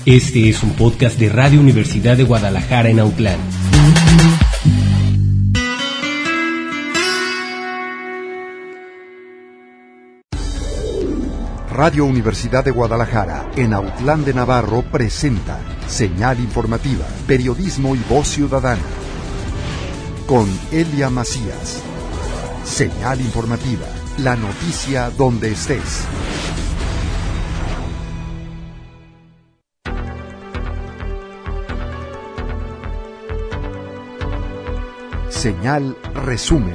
Este es un podcast de Radio Universidad de Guadalajara en Autlán. Radio Universidad de Guadalajara en Autlán de Navarro presenta Señal Informativa, Periodismo y Voz Ciudadana. Con Elia Macías. Señal Informativa, la noticia donde estés. Señal Resumen.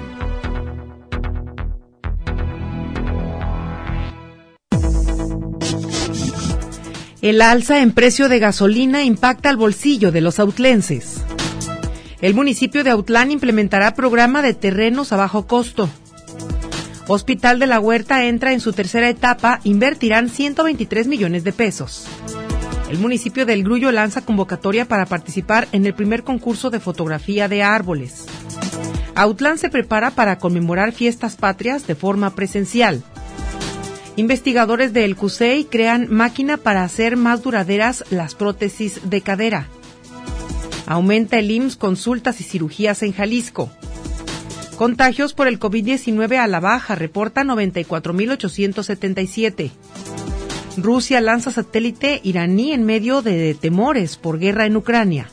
El alza en precio de gasolina impacta al bolsillo de los autlenses. El municipio de Autlán implementará programa de terrenos a bajo costo. Hospital de la Huerta entra en su tercera etapa, invertirán 123 millones de pesos. El municipio del Grullo lanza convocatoria para participar en el primer concurso de fotografía de árboles. Autlán se prepara para conmemorar fiestas patrias de forma presencial. Investigadores del CUSEI crean máquina para hacer más duraderas las prótesis de cadera. Aumenta el IMSS consultas y cirugías en Jalisco. Contagios por el COVID-19 a la baja, reporta 94.877. Rusia lanza satélite iraní en medio de temores por guerra en Ucrania.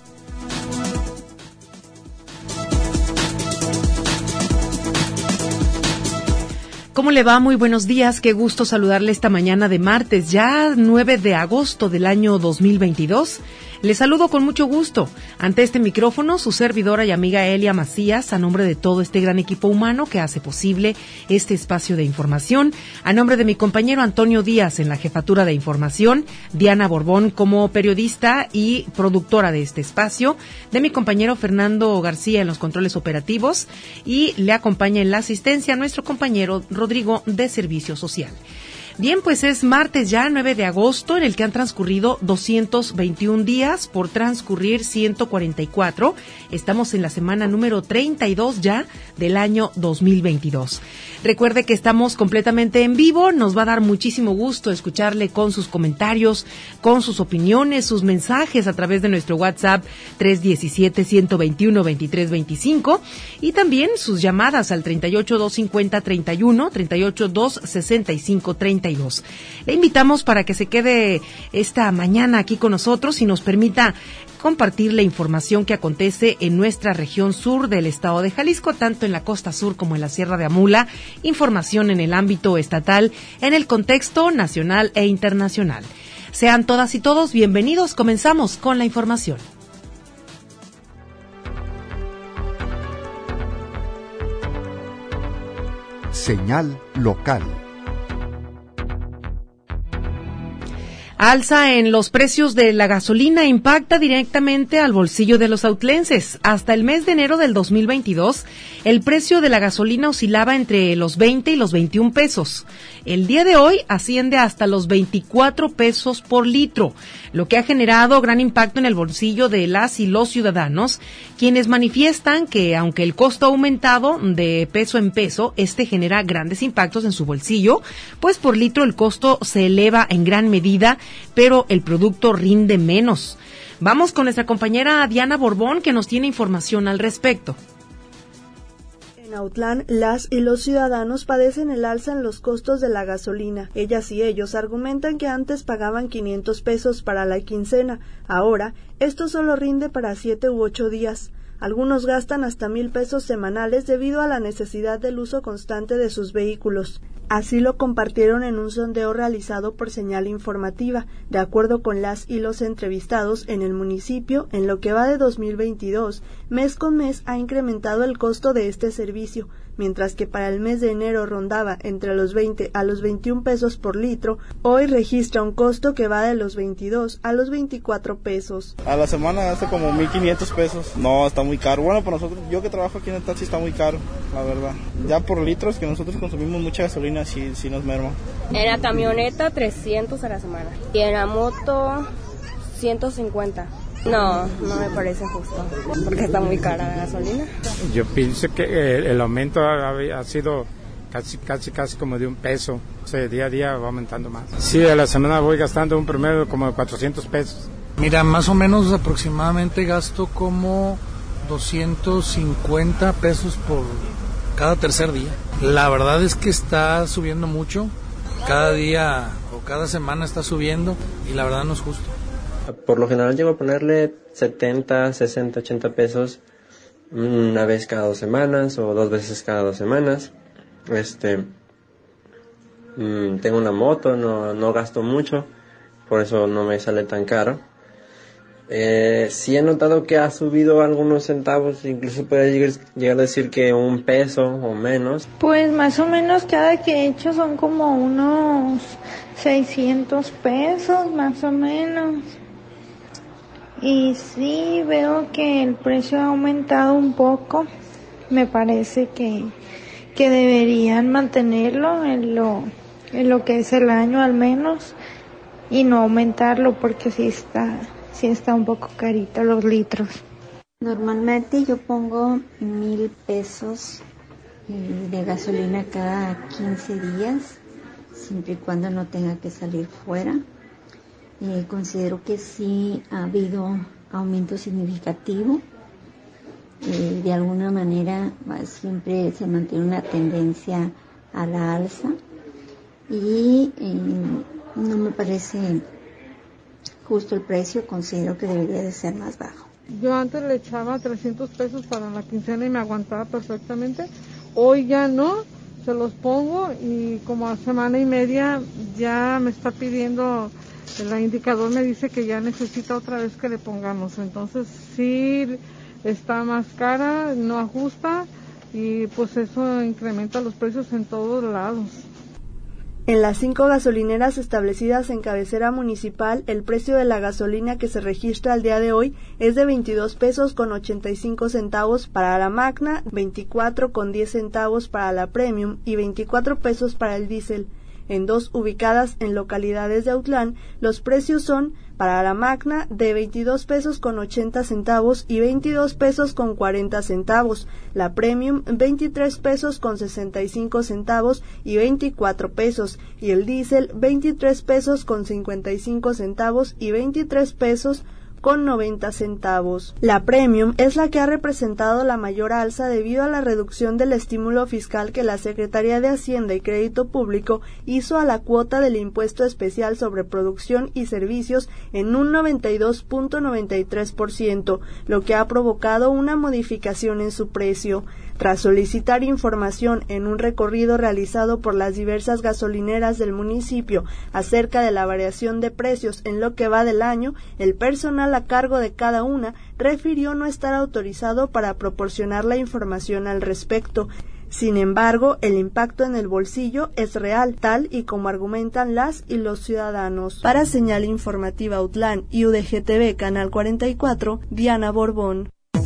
¿Cómo le va? Muy buenos días, qué gusto saludarle esta mañana de martes, ya 9 de agosto del año 2022. Le saludo con mucho gusto. Ante este micrófono, su servidora y amiga Elia Macías, a nombre de todo este gran equipo humano que hace posible este espacio de información, a nombre de mi compañero Antonio Díaz en la jefatura de información, Diana Borbón como periodista y productora de este espacio, de mi compañero Fernando García en los controles operativos, y le acompaña en la asistencia nuestro compañero Rodrigo de Servicio Social. Bien, pues es martes ya, 9 de agosto, en el que han transcurrido 221 días por transcurrir 144. Estamos en la semana número 32 ya del año 2022. Recuerde que estamos completamente en vivo, nos va a dar muchísimo gusto escucharle con sus comentarios, con sus opiniones, sus mensajes a través de nuestro WhatsApp 317-121-2325 y también sus llamadas al 38-250-31, 38-265-32. Le invitamos para que se quede esta mañana aquí con nosotros y nos permita compartir la información que acontece en nuestra región sur del estado de Jalisco, tanto en la costa sur como en la Sierra de Amula, información en el ámbito estatal, en el contexto nacional e internacional. Sean todas y todos bienvenidos, comenzamos con la información. Señal local. Alza en los precios de la gasolina impacta directamente al bolsillo de los autlenses. Hasta el mes de enero del 2022, el precio de la gasolina oscilaba entre los 20 y los 21 pesos. El día de hoy asciende hasta los 24 pesos por litro, lo que ha generado gran impacto en el bolsillo de las y los ciudadanos, quienes manifiestan que aunque el costo ha aumentado de peso en peso, este genera grandes impactos en su bolsillo, pues por litro el costo se eleva en gran medida, pero el producto rinde menos. Vamos con nuestra compañera Diana Borbón, que nos tiene información al respecto. En Autlán, las y los ciudadanos padecen el alza en los costos de la gasolina. Ellas y ellos argumentan que antes pagaban 500 pesos para la quincena. Ahora, esto solo rinde para 7 u 8 días. Algunos gastan hasta 1,000 pesos semanales debido a la necesidad del uso constante de sus vehículos. Así lo compartieron en un sondeo realizado por Señal Informativa. De acuerdo con las y los entrevistados en el municipio, en lo que va de 2022, mes con mes ha incrementado el costo de este servicio, mientras que para el mes de enero rondaba entre los 20 a los 21 pesos por litro, hoy registra un costo que va de los 22 a los 24 pesos. A la semana gasta como 1,500 pesos. No, está muy caro. Bueno, para nosotros, yo que trabajo aquí en el taxi, está muy caro, la verdad. Ya por litros, que nosotros consumimos mucha gasolina, sí nos merma. En la camioneta 300 a la semana y en la moto 150. No me parece justo, porque está muy cara la gasolina. Yo pienso que el aumento ha sido casi como de 1 peso. O sea, día a día va aumentando más. Sí, a la semana voy gastando un promedio como de 400 pesos. Mira, más o menos aproximadamente gasto como 250 pesos por cada tercer día. La verdad es que está subiendo mucho, cada día o cada semana está subiendo y la verdad no es justo. Por lo general llego a ponerle 70, 60, 80 pesos una vez cada 2 semanas o 2 veces cada 2 semanas. Tengo una moto, no gasto mucho, por eso no me sale tan caro. Sí he notado que ha subido algunos centavos, incluso puede llegar a decir que 1 peso o menos. Pues más o menos cada que he hecho son como unos 600 pesos más o menos. Y sí veo que el precio ha aumentado un poco. Me parece que deberían mantenerlo en lo que es el año al menos y no aumentarlo porque sí está un poco carito los litros. Normalmente yo pongo 1,000 pesos de gasolina cada 15 días, siempre y cuando no tenga que salir fuera. Considero que sí ha habido aumento significativo. De alguna manera siempre se mantiene una tendencia a la alza y no me parece justo el precio, considero que debería de ser más bajo. Yo antes le echaba 300 pesos para la quincena y me aguantaba perfectamente. Hoy ya no, se los pongo y como a semana y media ya me está pidiendo, el indicador me dice que ya necesita otra vez que le pongamos. Entonces sí está más cara, no ajusta y pues eso incrementa los precios en todos lados. En las 5 gasolineras establecidas en cabecera municipal, el precio de la gasolina que se registra al día de hoy es de 22 pesos con 85 centavos para la Magna, 24 con 10 centavos para la Premium y 24 pesos para el diésel. En 2 ubicadas en localidades de Autlán, los precios son para la Magna de 22 pesos con 80 centavos y 22 pesos con 40 centavos, la Premium 23 pesos con 65 centavos y 24 pesos, y el diésel 23 pesos con 55 centavos y 23 pesos con 90 centavos. La Premium es la que ha representado la mayor alza debido a la reducción del estímulo fiscal que la Secretaría de Hacienda y Crédito Público hizo a la cuota del impuesto especial sobre producción y servicios en un 92.93%, lo que ha provocado una modificación en su precio. Tras solicitar información en un recorrido realizado por las diversas gasolineras del municipio acerca de la variación de precios en lo que va del año, el personal a cargo de cada una refirió no estar autorizado para proporcionar la información al respecto. Sin embargo, el impacto en el bolsillo es real, tal y como argumentan las y los ciudadanos. Para Señal Informativa Autlán y UDGTV Canal 44, Diana Borbón.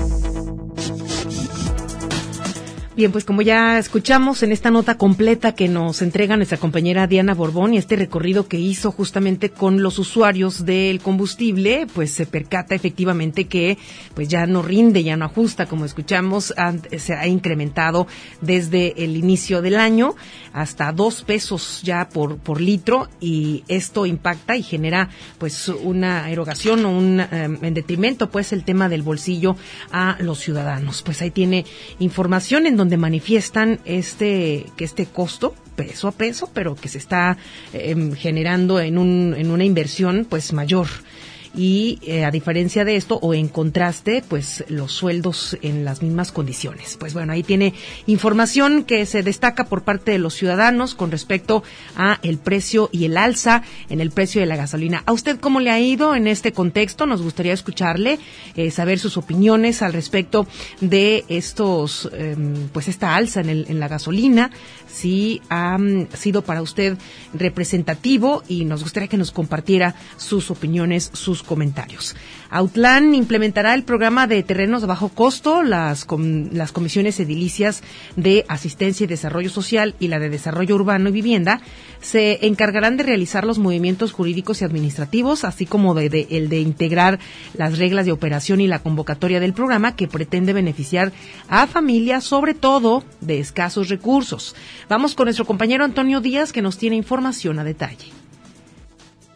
Bien, pues como ya escuchamos en esta nota completa que nos entrega nuestra compañera Diana Borbón y este recorrido que hizo justamente con los usuarios del combustible, pues se percata efectivamente que pues ya no rinde, ya no ajusta, como escuchamos, se ha incrementado desde el inicio del año hasta 2 pesos ya por litro, y esto impacta y genera pues una erogación o en detrimento pues el tema del bolsillo a los ciudadanos. Pues ahí tiene información en donde manifiestan que este costo peso a peso, pero que se está generando en una inversión pues mayor. Y a diferencia de esto, o en contraste, pues los sueldos en las mismas condiciones. Pues bueno, ahí tiene información que se destaca por parte de los ciudadanos con respecto a el precio y el alza en el precio de la gasolina. ¿A usted cómo le ha ido en este contexto? Nos gustaría escucharle, saber sus opiniones al respecto de estos, pues esta alza en la gasolina, si ha sido para usted representativo, y nos gustaría que nos compartiera sus opiniones, sus comentarios. Autlán implementará el programa de terrenos de bajo costo. Las comisiones edilicias de asistencia y desarrollo social y la de desarrollo urbano y vivienda se encargarán de realizar los movimientos jurídicos y administrativos, así como el de integrar las reglas de operación y la convocatoria del programa, que pretende beneficiar a familias, sobre todo de escasos recursos. Vamos con nuestro compañero Antonio Díaz, que nos tiene información a detalle.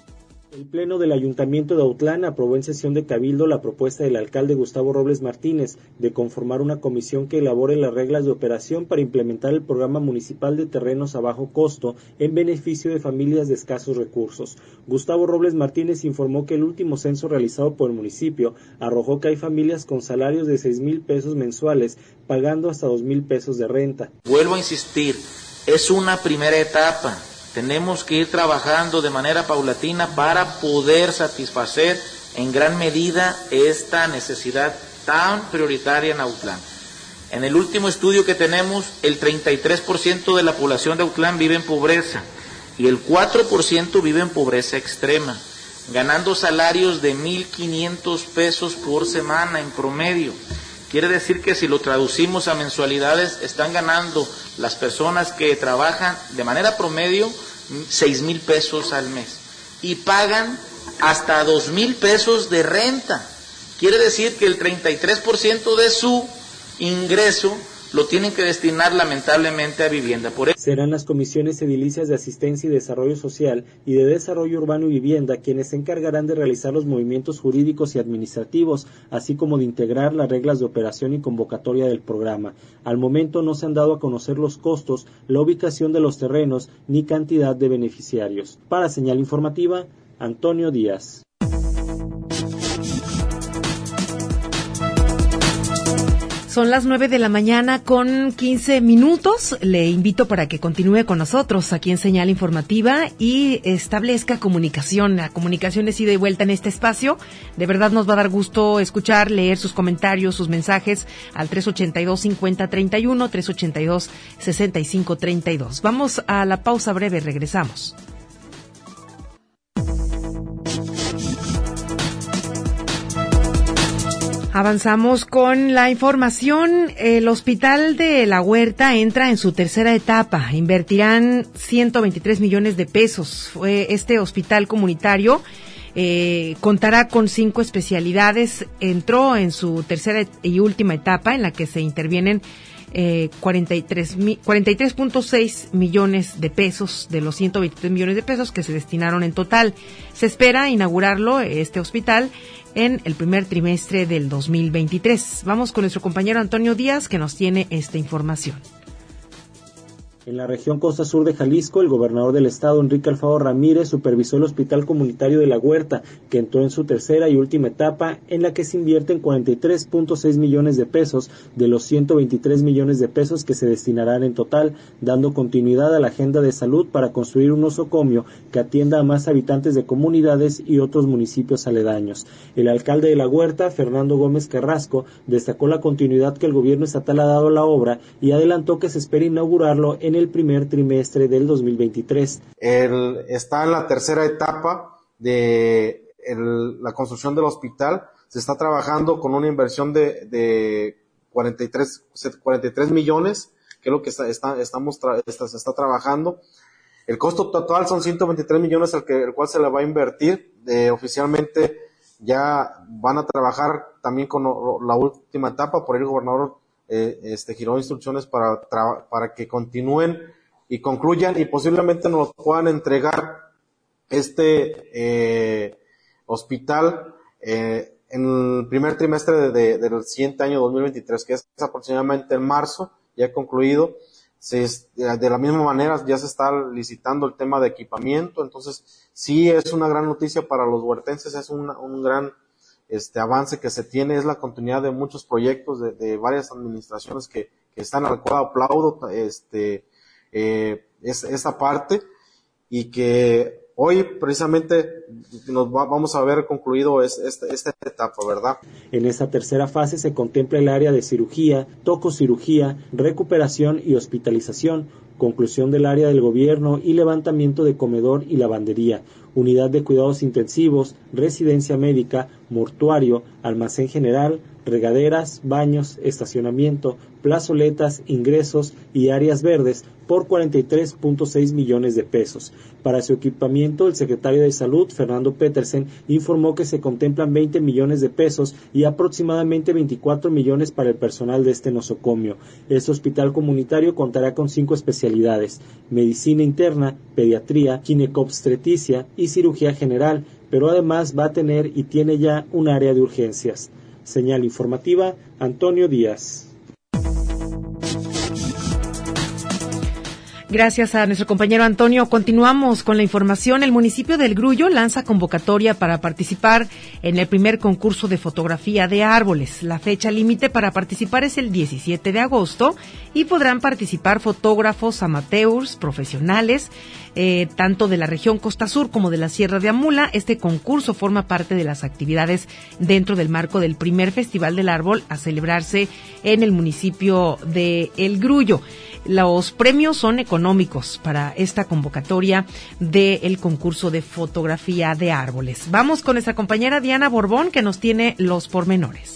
El Pleno del Ayuntamiento de Autlán aprobó en sesión de Cabildo la propuesta del alcalde Gustavo Robles Martínez de conformar una comisión que elabore las reglas de operación para implementar el programa municipal de terrenos a bajo costo en beneficio de familias de escasos recursos. Gustavo Robles Martínez informó que el último censo realizado por el municipio arrojó que hay familias con salarios de 6,000 pesos mensuales pagando hasta 2,000 pesos de renta. Vuelvo a insistir, es una primera etapa. Tenemos que ir trabajando de manera paulatina para poder satisfacer en gran medida esta necesidad tan prioritaria en Autlán. En el último estudio que tenemos, el 33% de la población de Autlán vive en pobreza y el 4% vive en pobreza extrema, ganando salarios de 1,500 pesos por semana en promedio. Quiere decir que si lo traducimos a mensualidades, están ganando las personas que trabajan de manera promedio 6,000 pesos al mes y pagan hasta 2,000 pesos de renta. Quiere decir que el 33% de su ingreso lo tienen que destinar lamentablemente a vivienda. Serán las comisiones edilicias de asistencia y desarrollo social y de desarrollo urbano y vivienda quienes se encargarán de realizar los movimientos jurídicos y administrativos, así como de integrar las reglas de operación y convocatoria del programa. Al momento no se han dado a conocer los costos, la ubicación de los terrenos ni cantidad de beneficiarios. Para Señal Informativa, Antonio Díaz. Son las 9 de la mañana con 15 minutos. Le invito para que continúe con nosotros aquí en Señal Informativa y establezca comunicación. La comunicación es ida y vuelta en este espacio. De verdad nos va a dar gusto escuchar, leer sus comentarios, sus mensajes al 382-5031, 382-6532. Vamos a la pausa breve, regresamos. Avanzamos con la información. El Hospital de La Huerta entra en su tercera etapa. Invertirán 123 millones de pesos. Este hospital comunitario contará con 5 especialidades. Entró en su tercera y última etapa en la que se intervienen 43.6 millones de pesos de los 123 millones de pesos que se destinaron en total. Se espera inaugurarlo, este hospital, en el primer trimestre del 2023. Vamos con nuestro compañero Antonio Díaz, que nos tiene esta información. En la región Costa Sur de Jalisco, el gobernador del estado, Enrique Alfaro Ramírez, supervisó el Hospital Comunitario de La Huerta, que entró en su tercera y última etapa, en la que se invierten 43.6 millones de pesos de los 123 millones de pesos que se destinarán en total, dando continuidad a la agenda de salud para construir un nosocomio que atienda a más habitantes de comunidades y otros municipios aledaños. El alcalde de La Huerta, Fernando Gómez Carrasco, destacó la continuidad que el gobierno estatal ha dado a la obra y adelantó que se espera inaugurarlo en el primer trimestre del 2023. Está en la tercera etapa de la construcción del hospital. Se está trabajando con una inversión de 43 millones, que es lo que se está trabajando. El costo total son 123 millones, el cual se le va a invertir. Oficialmente ya van a trabajar también con la última etapa, por el gobernador giró instrucciones para que continúen y concluyan y posiblemente nos puedan entregar este hospital en el primer trimestre del siguiente año 2023, que es aproximadamente en marzo, ya concluido. De la misma manera ya se está licitando el tema de equipamiento, entonces sí es una gran noticia para los huertenses, es un gran avance que se tiene, es la continuidad de muchos proyectos de varias administraciones que están, al cual aplaudo esa parte, y que hoy precisamente vamos a ver concluido esta etapa, ¿verdad? En esta tercera fase se contempla el área de cirugía, tococirugía, recuperación y hospitalización, conclusión del área del gobierno y levantamiento de comedor y lavandería, unidad de cuidados intensivos, residencia médica, mortuario, almacén general, regaderas, baños, estacionamiento, plazoletas, ingresos y áreas verdes por 43.6 millones de pesos. Para su equipamiento, el secretario de Salud, Fernando Petersen, informó que se contemplan 20 millones de pesos y aproximadamente 24 millones para el personal de este nosocomio. Este hospital comunitario contará con 5 especialidades especialidades: medicina interna, pediatría, ginecobstetricia y cirugía general, pero además va a tener y tiene ya un área de urgencias. Señal informativa, Antonio Díaz. Gracias a nuestro compañero Antonio. Continuamos con la información. El municipio del Grullo lanza convocatoria para participar en el primer concurso de fotografía de árboles. La fecha límite para participar es el 17 de agosto y podrán participar fotógrafos amateurs, profesionales, tanto de la región Costa Sur como de la Sierra de Amula. Este concurso forma parte de las actividades dentro del marco del primer Festival del Árbol a celebrarse en el municipio de El Grullo. Los premios son económicos para esta convocatoria del concurso de fotografía de árboles. Vamos con nuestra compañera Diana Borbón, que nos tiene los pormenores.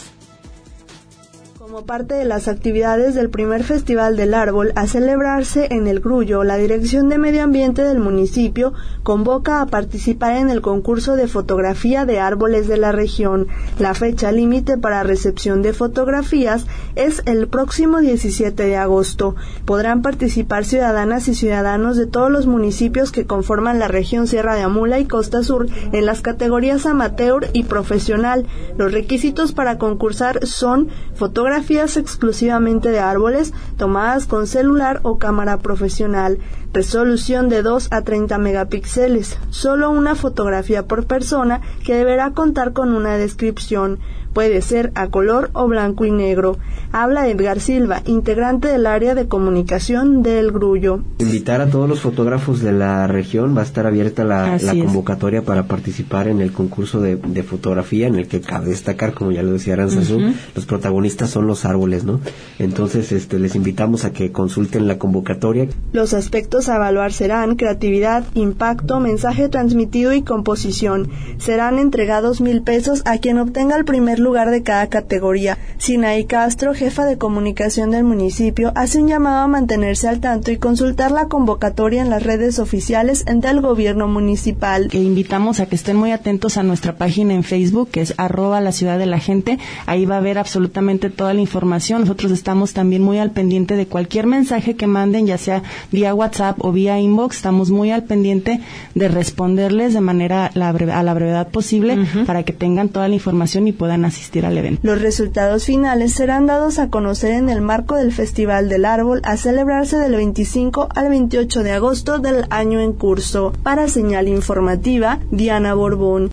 Como parte de las actividades del primer Festival del Árbol a celebrarse en El Grullo, la Dirección de Medio Ambiente del municipio convoca a participar en el concurso de fotografía de árboles de la región. La fecha límite para recepción de fotografías es el próximo 17 de agosto. Podrán participar ciudadanas y ciudadanos de todos los municipios que conforman la región Sierra de Amula y Costa Sur en las categorías amateur y profesional. Los requisitos para concursar son fotografías exclusivamente de árboles tomadas con celular o cámara profesional, resolución de 2 a 30 megapíxeles, solo una fotografía por persona que deberá contar con una descripción. Puede ser a color o blanco y negro. Habla Edgar Silva, integrante del área de comunicación de El Grullo. Invitar a todos los fotógrafos de la región. Va a estar abierta la convocatoria para participar en el concurso de fotografía, en el que cabe destacar, como ya lo decía Aranzazú, los protagonistas son los árboles, ¿no? Entonces, les invitamos a que consulten la convocatoria. Los aspectos a evaluar serán creatividad, impacto, mensaje transmitido y composición. Serán entregados 1,000 pesos a quien obtenga el primer lugar de cada categoría. Sinaí Castro, jefa de comunicación del municipio, hace un llamado a mantenerse al tanto y consultar la convocatoria en las redes oficiales del gobierno municipal. Invitamos a que estén muy atentos a nuestra página en Facebook, que es @laciudadelagente. Ahí va a haber absolutamente toda la información. Nosotros estamos también muy al pendiente de cualquier mensaje que manden, ya sea vía WhatsApp o vía inbox. Estamos muy al pendiente de responderles de manera a la brevedad posible para que tengan toda la información y puedan asistir al evento. Los resultados finales serán dados a conocer en el marco del Festival del Árbol a celebrarse del 25 al 28 de agosto del año en curso. Para Señal Informativa, Diana Borbón.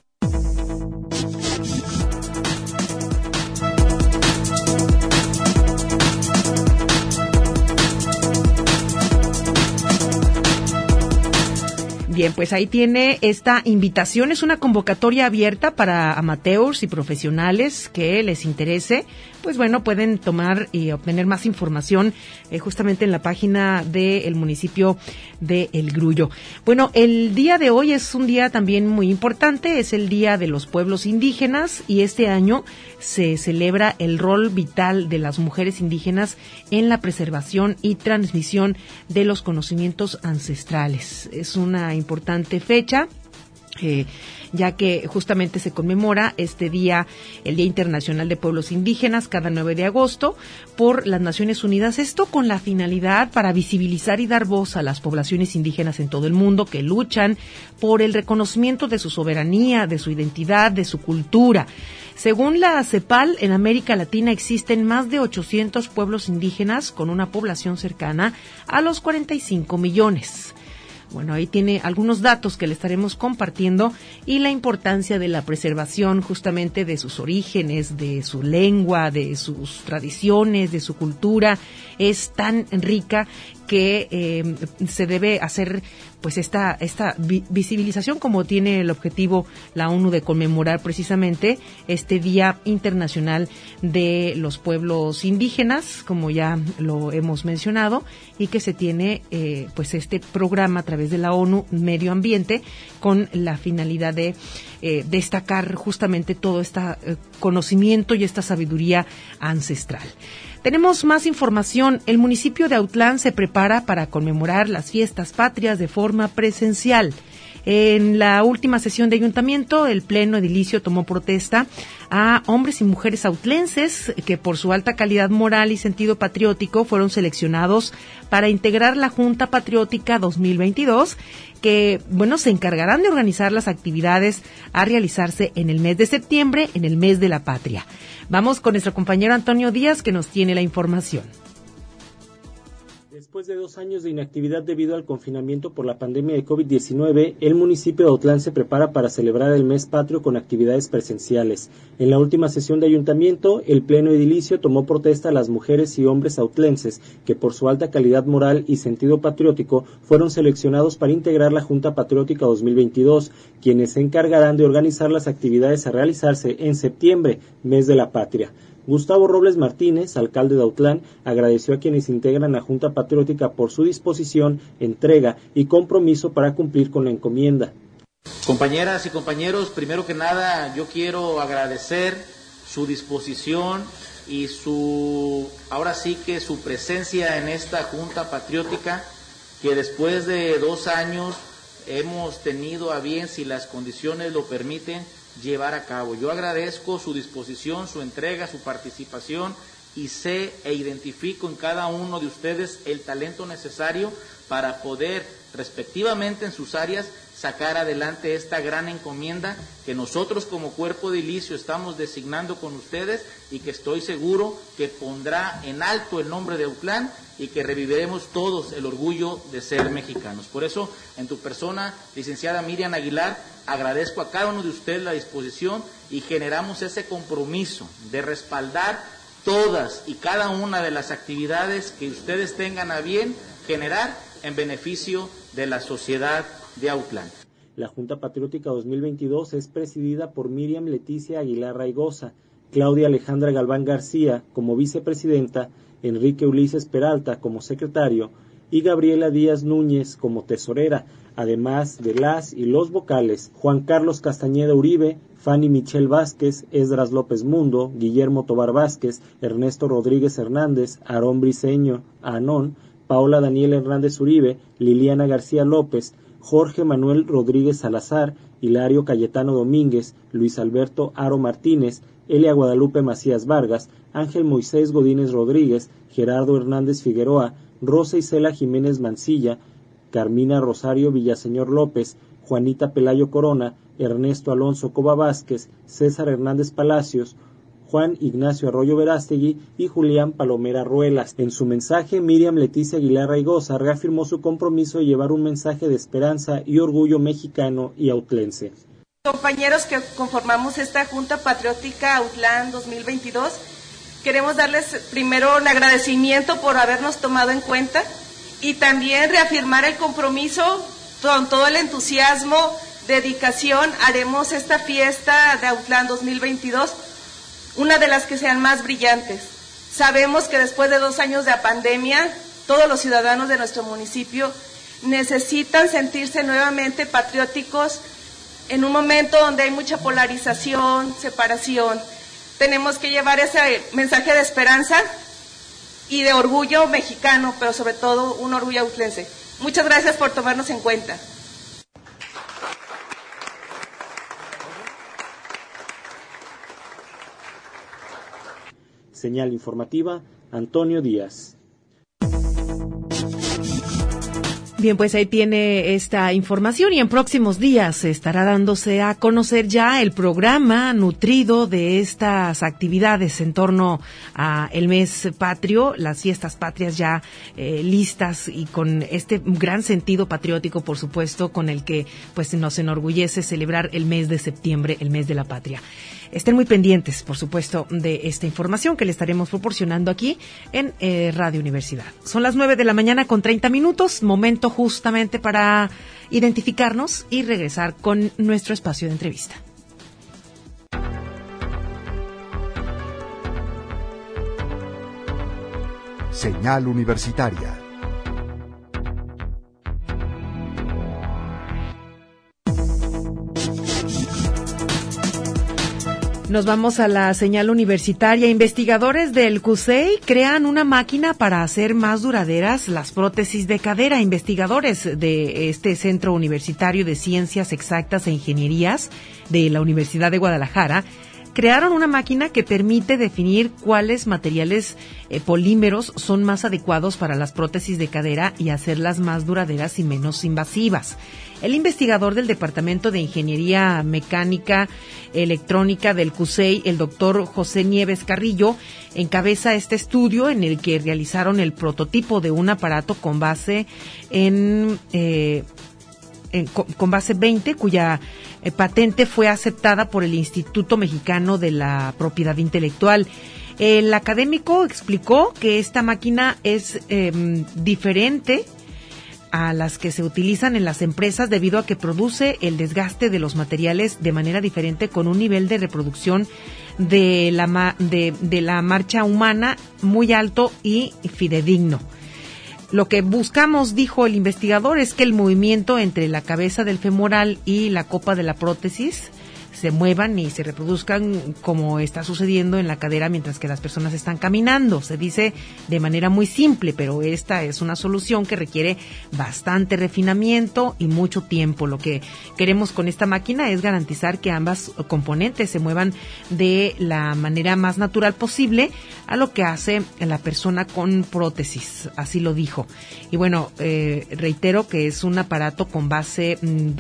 Bien, pues ahí tiene esta invitación. Es una convocatoria abierta para amateurs y profesionales que les interese. Pues bueno, pueden tomar y obtener más información justamente en la página del municipio de El Grullo. Bueno, el día de hoy es un día también muy importante, es el Día de los Pueblos Indígenas y este año se celebra el rol vital de las mujeres indígenas en la preservación y transmisión de los conocimientos ancestrales. Es una importante fecha. Ya que justamente se conmemora este día, el Día Internacional de Pueblos Indígenas, cada 9 de agosto, por las Naciones Unidas. Esto con la finalidad para visibilizar y dar voz a las poblaciones indígenas en todo el mundo que luchan por el reconocimiento de su soberanía, de su identidad, de su cultura. Según la CEPAL, en América Latina existen más de 800 pueblos indígenas con una población cercana a los 45 millones. Bueno, ahí tiene algunos datos que le estaremos compartiendo y la importancia de la preservación justamente de sus orígenes, de su lengua, de sus tradiciones, de su cultura. Es tan rica que se debe hacer pues esta visibilización, como tiene el objetivo la ONU de conmemorar precisamente este Día Internacional de los Pueblos Indígenas, como ya lo hemos mencionado, y que se tiene pues este programa a través de la ONU Medio Ambiente con la finalidad de destacar justamente todo este conocimiento y esta sabiduría ancestral. Tenemos más información. El municipio de Autlán se prepara para conmemorar las fiestas patrias de forma presencial. En la última sesión de ayuntamiento, el pleno edilicio tomó protesta a hombres y mujeres autlenses que por su alta calidad moral y sentido patriótico fueron seleccionados para integrar la Junta Patriótica 2022, que, se encargarán de organizar las actividades a realizarse en el mes de septiembre, en el mes de la patria. Vamos con nuestro compañero Antonio Díaz, que nos tiene la información. Después de 2 años de inactividad debido al confinamiento por la pandemia de COVID-19, el municipio de Autlán se prepara para celebrar el mes patrio con actividades presenciales. En la última sesión de ayuntamiento, el pleno edilicio tomó protesta a las mujeres y hombres autlenses que por su alta calidad moral y sentido patriótico fueron seleccionados para integrar la Junta Patriótica 2022, quienes se encargarán de organizar las actividades a realizarse en septiembre, mes de la patria. Gustavo Robles Martínez, alcalde de Autlán, agradeció a quienes integran la Junta Patriótica por su disposición, entrega y compromiso para cumplir con la encomienda. Compañeras y compañeros, primero que nada yo quiero agradecer su disposición y su presencia en esta Junta Patriótica, que después de 2 años hemos tenido a bien, si las condiciones lo permiten, llevar a cabo. Yo agradezco su disposición, su entrega, su participación y sé e identifico en cada uno de ustedes el talento necesario para poder, respectivamente en sus áreas, sacar adelante esta gran encomienda que nosotros como cuerpo de edilicio estamos designando con ustedes y que estoy seguro que pondrá en alto el nombre de Autlán y que reviviremos todos el orgullo de ser mexicanos. Por eso, en tu persona, licenciada Miriam Aguilar, agradezco a cada uno de ustedes la disposición y generamos ese compromiso de respaldar todas y cada una de las actividades que ustedes tengan a bien generar en beneficio de la sociedad de Autlán. La Junta Patriótica 2022 es presidida por Miriam Leticia Aguilar Raigosa, Claudia Alejandra Galván García como vicepresidenta, Enrique Ulises Peralta como secretario y Gabriela Díaz Núñez como tesorera, además de las y los vocales Juan Carlos Castañeda Uribe, Fanny Michelle Vázquez, Esdras López Mundo, Guillermo Tobar Vázquez, Ernesto Rodríguez Hernández, Aarón Briceño Anón, Paola Daniel Hernández Uribe, Liliana García López, Jorge Manuel Rodríguez Salazar, Hilario Cayetano Domínguez, Luis Alberto Aro Martínez, Elia Guadalupe Macías Vargas, Ángel Moisés Godínez Rodríguez, Gerardo Hernández Figueroa, Rosa Isela Jiménez Mancilla, Carmina Rosario Villaseñor López, Juanita Pelayo Corona, Ernesto Alonso Cova Vázquez, César Hernández Palacios, Juan Ignacio Arroyo Verástegui y Julián Palomera Ruelas. En su mensaje, Miriam Leticia Aguilar Raigosa reafirmó su compromiso de llevar un mensaje de esperanza y orgullo mexicano y autlense. Compañeros que conformamos esta Junta Patriótica Autlán 2022, queremos darles primero un agradecimiento por habernos tomado en cuenta y también reafirmar el compromiso con todo el entusiasmo, dedicación. Haremos esta fiesta de Autlán 2022 una de las que sean más brillantes. Sabemos que después de 2 años de pandemia, todos los ciudadanos de nuestro municipio necesitan sentirse nuevamente patrióticos en un momento donde hay mucha polarización, separación. Tenemos que llevar ese mensaje de esperanza y de orgullo mexicano, pero sobre todo un orgullo autlense. Muchas gracias por tomarnos en cuenta. Señal informativa, Antonio Díaz. Bien, pues ahí tiene esta información y en próximos días estará dándose a conocer ya el programa nutrido de estas actividades en torno a el mes patrio, las fiestas patrias ya listas y con este gran sentido patriótico, por supuesto, con el que pues nos enorgullece celebrar el mes de septiembre, el mes de la patria. Estén muy pendientes, por supuesto, de esta información que le estaremos proporcionando aquí en Radio Universidad. Son las 9:30 con 30 minutos, momento justamente para identificarnos y regresar con nuestro espacio de entrevista. Señal Universitaria. Nos vamos a la señal universitaria. Investigadores del CUSEI crean una máquina para hacer más duraderas las prótesis de cadera. Investigadores de este Centro Universitario de Ciencias Exactas e Ingenierías de la Universidad de Guadalajara crearon una máquina que permite definir cuáles materiales polímeros son más adecuados para las prótesis de cadera y hacerlas más duraderas y menos invasivas. El investigador del Departamento de Ingeniería Mecánica Electrónica del CUSEI, el doctor José Nieves Carrillo, encabeza este estudio en el que realizaron el prototipo de un aparato con base con base 20, cuya patente fue aceptada por el Instituto Mexicano de la Propiedad Intelectual. El académico explicó que esta máquina es diferente a las que se utilizan en las empresas debido a que produce el desgaste de los materiales de manera diferente, con un nivel de reproducción de la marcha humana muy alto y fidedigno. Lo que buscamos, dijo el investigador, es que el movimiento entre la cabeza del femoral y la copa de la prótesis se muevan y se reproduzcan como está sucediendo en la cadera mientras que las personas están caminando. Se dice de manera muy simple, pero esta es una solución que requiere bastante refinamiento y mucho tiempo. Lo que queremos con esta máquina es garantizar que ambas componentes se muevan de la manera más natural posible a lo que hace la persona con prótesis, así lo dijo. Y bueno, reitero que es un aparato con base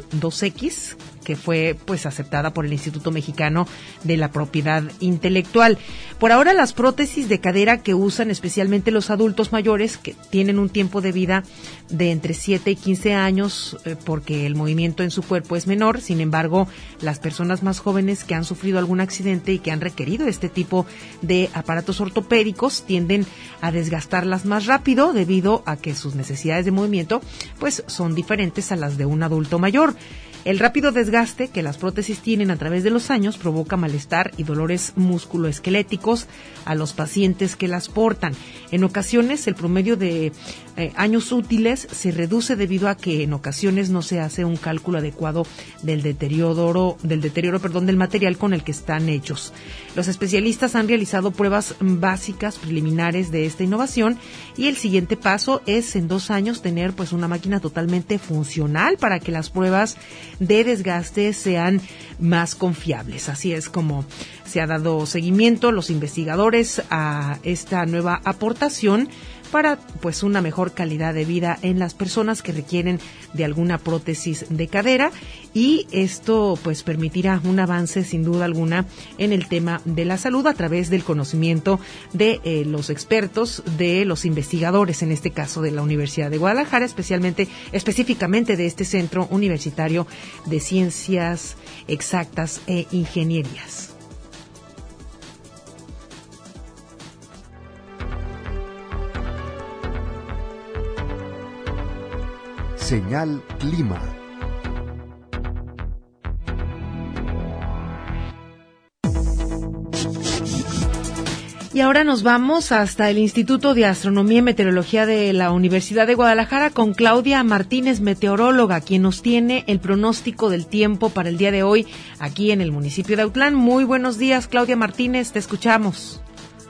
2X, que fue pues aceptada por el Instituto Mexicano de la Propiedad Intelectual. Por ahora, las prótesis de cadera que usan especialmente los adultos mayores, que tienen un tiempo de vida de entre 7 y 15 años, porque el movimiento en su cuerpo es menor. Sin embargo, las personas más jóvenes que han sufrido algún accidente y que han requerido este tipo de aparatos ortopédicos tienden a desgastarlas más rápido debido a que sus necesidades de movimiento pues son diferentes a las de un adulto mayor. El rápido desgaste que las prótesis tienen a través de los años provoca malestar y dolores musculoesqueléticos a los pacientes que las portan. En ocasiones, el promedio de años útiles se reduce debido a que en ocasiones no se hace un cálculo adecuado del deterioro del material con el que están hechos. Los especialistas han realizado pruebas básicas preliminares de esta innovación y el siguiente paso es en 2 años tener pues una máquina totalmente funcional para que las pruebas de desgaste sean más confiables. Así es como se ha dado seguimiento los investigadores a esta nueva aportación para pues una mejor calidad de vida en las personas que requieren de alguna prótesis de cadera, y esto pues permitirá un avance sin duda alguna en el tema de la salud a través del conocimiento de los expertos, de los investigadores, en este caso de la Universidad de Guadalajara, específicamente de este Centro Universitario de Ciencias Exactas e Ingenierías. Señal Clima. Y ahora nos vamos hasta el Instituto de Astronomía y Meteorología de la Universidad de Guadalajara con Claudia Martínez, meteoróloga, quien nos tiene el pronóstico del tiempo para el día de hoy aquí en el municipio de Autlán. Muy buenos días, Claudia Martínez, te escuchamos.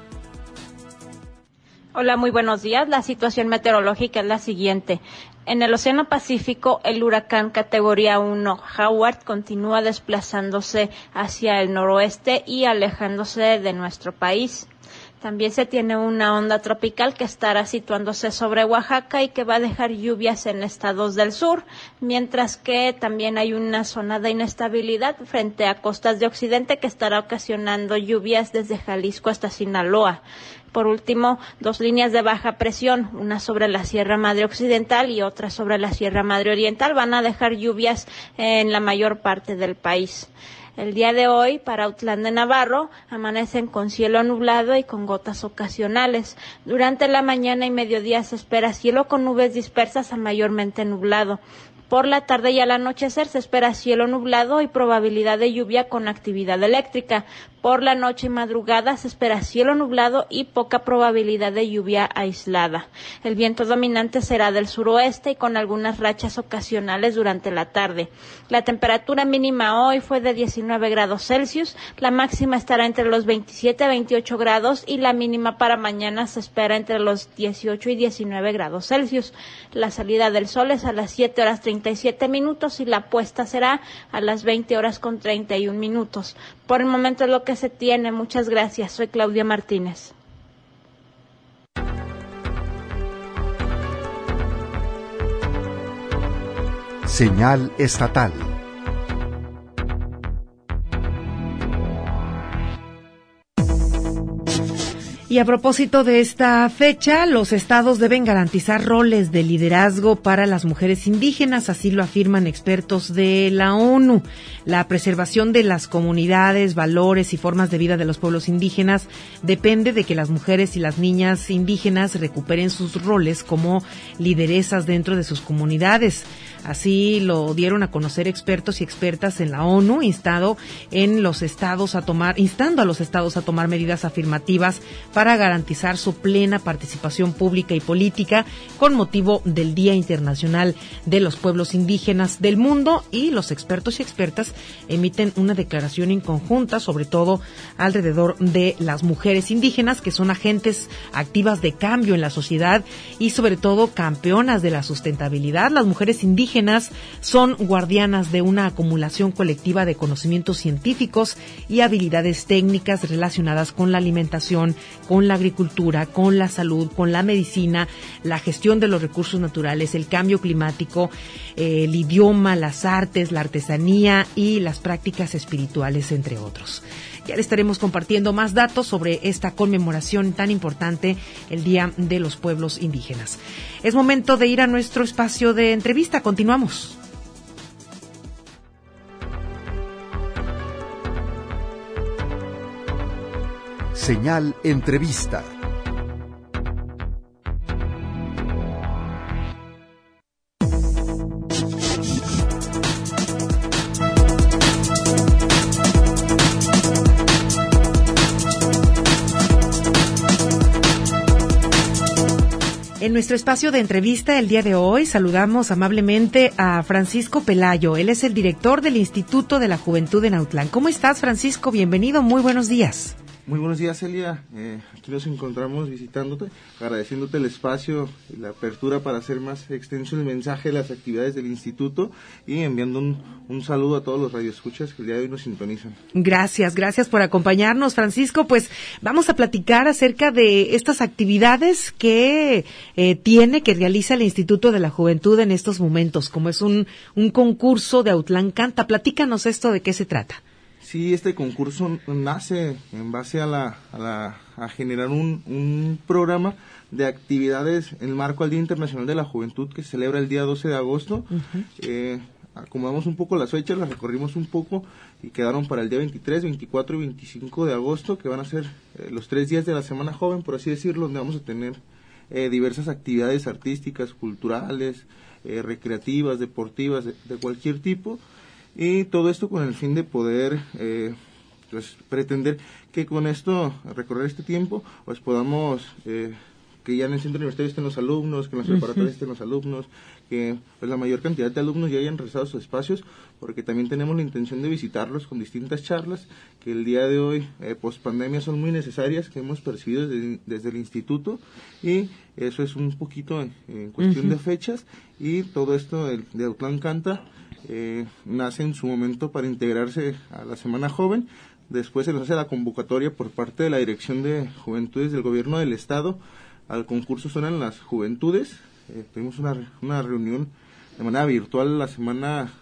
Hola, muy buenos días. La situación meteorológica es la siguiente. En el Océano Pacífico, el huracán categoría 1 Howard continúa desplazándose hacia el noroeste y alejándose de nuestro país. También se tiene una onda tropical que estará situándose sobre Oaxaca y que va a dejar lluvias en estados del sur, mientras que también hay una zona de inestabilidad frente a costas de occidente que estará ocasionando lluvias desde Jalisco hasta Sinaloa. Por último, 2 líneas de baja presión, una sobre la Sierra Madre Occidental y otra sobre la Sierra Madre Oriental, van a dejar lluvias en la mayor parte del país. El día de hoy, para Autlán de Navarro, amanecen con cielo nublado y con gotas ocasionales. Durante la mañana y mediodía se espera cielo con nubes dispersas a mayormente nublado. Por la tarde y al anochecer se espera cielo nublado y probabilidad de lluvia con actividad eléctrica. Por la noche y madrugada se espera cielo nublado y poca probabilidad de lluvia aislada. El viento dominante será del suroeste y con algunas rachas ocasionales durante la tarde. La temperatura mínima hoy fue de 19 grados Celsius, la máxima estará entre los 27 a 28 grados y la mínima para mañana se espera entre los 18 y 19 grados Celsius. La salida del sol es a las 7 horas 37 minutos y la puesta será a las 20 horas con 31 minutos. Por el momento es lo que se tiene. Muchas gracias. Soy Claudia Martínez. Señal estatal. Y a propósito de esta fecha, los estados deben garantizar roles de liderazgo para las mujeres indígenas, así lo afirman expertos de la ONU. La preservación de las comunidades, valores y formas de vida de los pueblos indígenas depende de que las mujeres y las niñas indígenas recuperen sus roles como lideresas dentro de sus comunidades. Así lo dieron a conocer expertos y expertas en la ONU, instando a los estados a tomar medidas afirmativas para garantizar su plena participación pública y política con motivo del Día Internacional de los Pueblos Indígenas del Mundo. Y los expertos y expertas emiten una declaración en conjunta, sobre todo alrededor de las mujeres indígenas, que son agentes activas de cambio en la sociedad y sobre todo campeonas de la sustentabilidad. Las mujeres indígenas son guardianas de una acumulación colectiva de conocimientos científicos y habilidades técnicas relacionadas con la alimentación, con la agricultura, con la salud, con la medicina, la gestión de los recursos naturales, el cambio climático, el idioma, las artes, la artesanía y las prácticas espirituales, entre otros. Ya le estaremos compartiendo más datos sobre esta conmemoración tan importante, el Día de los Pueblos Indígenas. Es momento de ir a nuestro espacio de entrevista. Continuamos. Señal Entrevista. En nuestro espacio de entrevista el día de hoy saludamos amablemente a Francisco Pelayo. Él es el director del Instituto de la Juventud en Autlán. ¿Cómo estás, Francisco? Bienvenido, muy buenos días. Muy buenos días, Celia. Aquí nos encontramos visitándote, agradeciéndote el espacio y la apertura para hacer más extenso el mensaje de las actividades del instituto y enviando un saludo a todos los radioescuchas que el día de hoy nos sintonizan. Gracias por acompañarnos, Francisco. Pues vamos a platicar acerca de estas actividades que realiza el Instituto de la Juventud en estos momentos, como es un concurso de Autlán Canta. Platícanos esto, ¿de qué se trata? Sí, este concurso nace en base a generar un programa de actividades en el marco al Día Internacional de la Juventud que se celebra el día 12 de agosto. Uh-huh. Acomodamos un poco las fechas, las recorrimos un poco y quedaron para el día 23, 24 y 25 de agosto, que van a ser los 3 días de la Semana Joven, por así decirlo, donde vamos a tener diversas actividades artísticas, culturales, recreativas, deportivas, de cualquier tipo. Y todo esto con el fin de poder pretender que con esto, recorrer este tiempo, pues podamos, que ya en el centro universitario estén los alumnos, que en las preparatorias estén los alumnos, que pues la mayor cantidad de alumnos ya hayan regresado a sus espacios, porque también tenemos la intención de visitarlos con distintas charlas, que el día de hoy, post pandemia, son muy necesarias, que hemos percibido desde el instituto, y eso es un poquito en cuestión de fechas, y todo esto de Autlán Canta, nace en su momento para integrarse a la Semana Joven. Después se nos hace la convocatoria por parte de la Dirección de Juventudes del Gobierno del Estado. Al concurso suenan las juventudes. Tuvimos una reunión de manera virtual la semana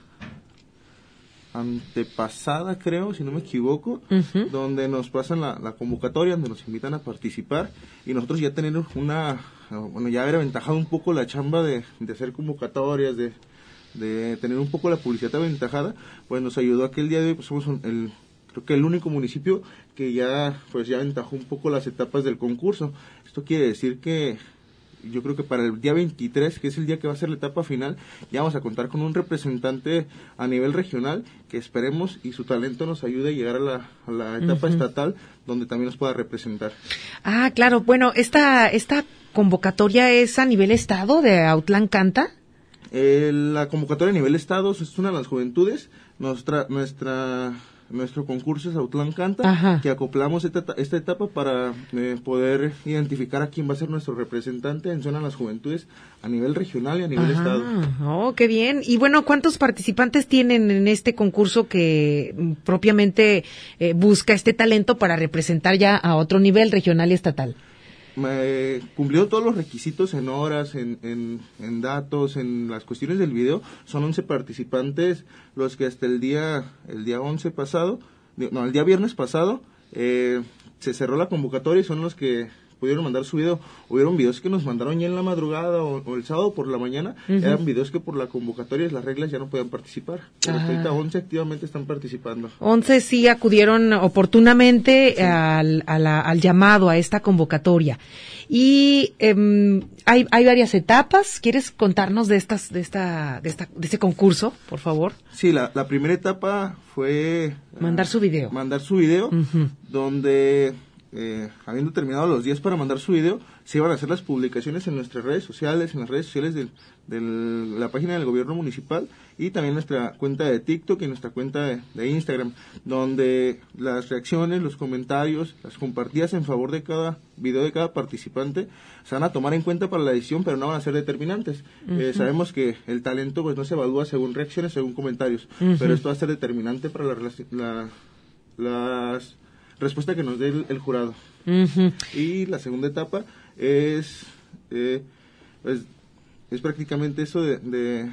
antepasada, creo, si no me equivoco, uh-huh, donde nos pasan la convocatoria, donde nos invitan a participar, y nosotros ya tener ya haber aventajado un poco la chamba de hacer convocatorias, de tener un poco la publicidad aventajada, pues nos ayudó a que el día de hoy pues somos creo que el único municipio que ya aventajó un poco las etapas del concurso. Esto quiere decir que yo creo que para el día 23, que es el día que va a ser la etapa final, ya vamos a contar con un representante a nivel regional que esperemos y su talento nos ayude a llegar a la etapa estatal, donde también nos pueda representar. Ah, claro. Bueno, esta convocatoria es a nivel estado de Autlán Canta. La convocatoria a nivel estado es una de las juventudes. Nuestro concurso es Autlán Canta. Ajá. Que acoplamos esta etapa para poder identificar a quién va a ser nuestro representante en zona de las juventudes a nivel regional y a nivel estado. Oh, qué bien. Y bueno, ¿cuántos participantes tienen en este concurso que propiamente busca este talento para representar ya a otro nivel regional y estatal? Cumplió todos los requisitos en horas, en datos, en las cuestiones del video. Son 11 participantes los que hasta el día 11 pasado, el día viernes pasado, se cerró la convocatoria y son los que pudieron mandar su video. Hubieron videos que nos mandaron ya en la madrugada o el sábado por la mañana, eran videos que por la convocatoria y las reglas ya no podían participar. Pero hasta ahorita 11 activamente están participando. 11 sí acudieron oportunamente al llamado, a esta convocatoria. Y hay varias etapas. ¿Quieres contarnos de ese concurso, por favor? Sí, la primera etapa fue mandar su video. Donde habiendo terminado los días para mandar su video, se iban a hacer las publicaciones en nuestras redes sociales, en las redes sociales de la página del gobierno municipal y también nuestra cuenta de TikTok y nuestra cuenta de Instagram, donde las reacciones, los comentarios, las compartidas en favor de cada video de cada participante se van a tomar en cuenta para la edición, pero no van a ser determinantes. Sabemos que el talento pues no se evalúa según reacciones, según comentarios, pero esto va a ser determinante para las respuesta que nos dé el jurado. Y la segunda etapa es prácticamente eso del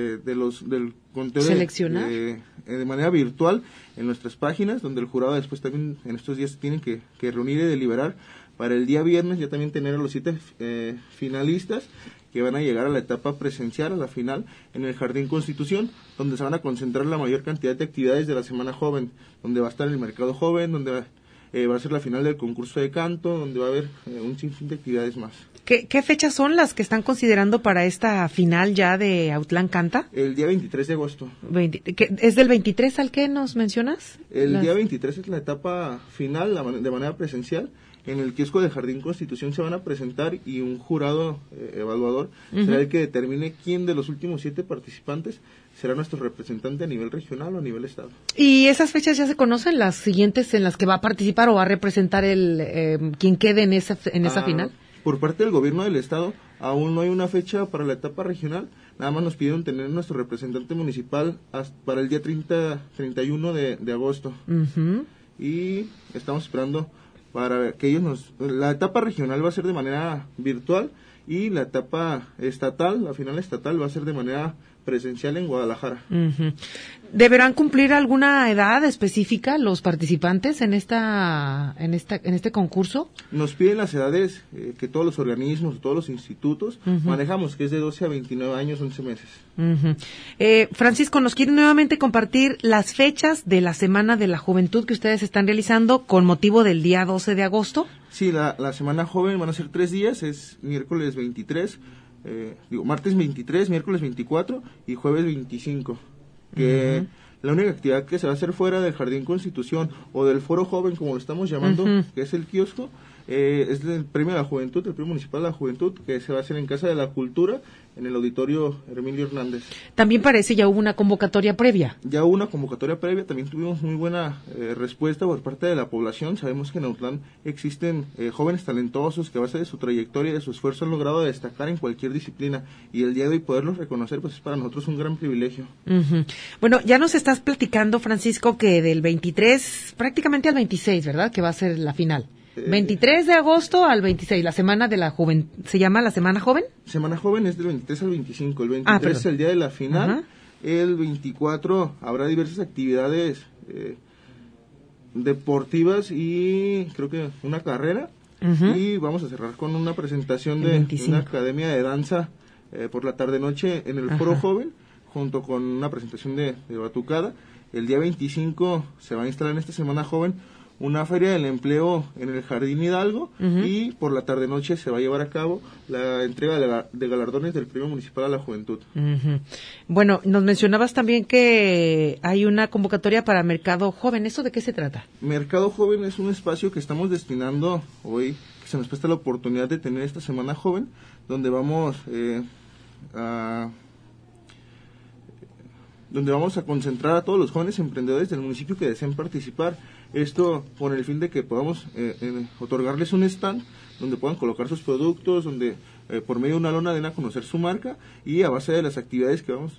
conteo seleccionar de manera virtual en nuestras páginas, donde el jurado después también en estos días tienen que reunir y deliberar para el día viernes ya también tener a los 7 finalistas que van a llegar a la etapa presencial, a la final, en el Jardín Constitución, donde se van a concentrar la mayor cantidad de actividades de la Semana Joven, donde va a estar el Mercado Joven, donde va a ser la final del concurso de canto, donde va a haber un sinfín de actividades más. ¿Qué fechas son las que están considerando para esta final ya de Autlán Canta? El día 23 de agosto. ¿Es del 23 al que nos mencionas? El día 23 es la etapa final, de manera presencial. En el kiosco del Jardín Constitución se van a presentar y un jurado evaluador será el que determine quién de los últimos 7 participantes será nuestro representante a nivel regional o a nivel estado. ¿Y esas fechas ya se conocen, las siguientes en las que va a participar o va a representar quien quede en esa final? Por parte del gobierno del estado aún no hay una fecha para la etapa regional, nada más nos pidieron tener nuestro representante municipal para el día 31 de agosto. Y estamos esperando para que ellos la etapa regional va a ser de manera virtual y la etapa estatal, la final estatal va a ser de manera presencial en Guadalajara. ¿Deberán cumplir alguna edad específica los participantes en este concurso? Nos piden las edades que todos los organismos, todos los institutos manejamos, que es de 12 a 29 años, 11 meses. Francisco, ¿nos quiere nuevamente compartir las fechas de la Semana de la Juventud que ustedes están realizando con motivo del día 12 de agosto? Sí, la Semana Joven van a ser 3 días, es miércoles 23, martes 23, miércoles 24 y jueves 25. Que la única actividad que se va a hacer fuera del Jardín Constitución o del Foro Joven, como lo estamos llamando, que es el kiosco, es el premio de la juventud, el premio municipal de la juventud, que se va a hacer en Casa de la Cultura, en el auditorio Hermilio Hernández. También parece ya hubo una convocatoria previa. Ya hubo una convocatoria previa, también tuvimos muy buena respuesta por parte de la población. Sabemos que en Autlán existen jóvenes talentosos que a base de su trayectoria y de su esfuerzo han logrado destacar en cualquier disciplina, y el día de hoy poderlos reconocer pues es para nosotros un gran privilegio. Bueno, ya nos estás platicando, Francisco, que del 23 prácticamente al 26, ¿verdad?, que va a ser la final. 23 de agosto al 26, la Semana de la Joven. ¿Se llama la Semana Joven? Semana Joven es del 23 al 25. El 23 es el día de la final. El 24 habrá diversas actividades deportivas y creo que una carrera. Y vamos a cerrar con una presentación de una academia de danza por la tarde-noche en el Foro Joven, junto con una presentación de batucada. El día 25 se va a instalar en esta Semana Joven una feria del empleo en el Jardín Hidalgo, y por la tarde-noche se va a llevar a cabo la entrega de galardones del Premio Municipal a la Juventud. Bueno, nos mencionabas también que hay una convocatoria para Mercado Joven. ¿Eso de qué se trata? Mercado Joven es un espacio que estamos destinando hoy, que se nos presta la oportunidad de tener esta Semana Joven, donde vamos a concentrar a todos los jóvenes emprendedores del municipio que deseen participar. Esto con el fin de que podamos otorgarles un stand donde puedan colocar sus productos, donde por medio de una lona den a conocer su marca, y a base de las actividades que vamos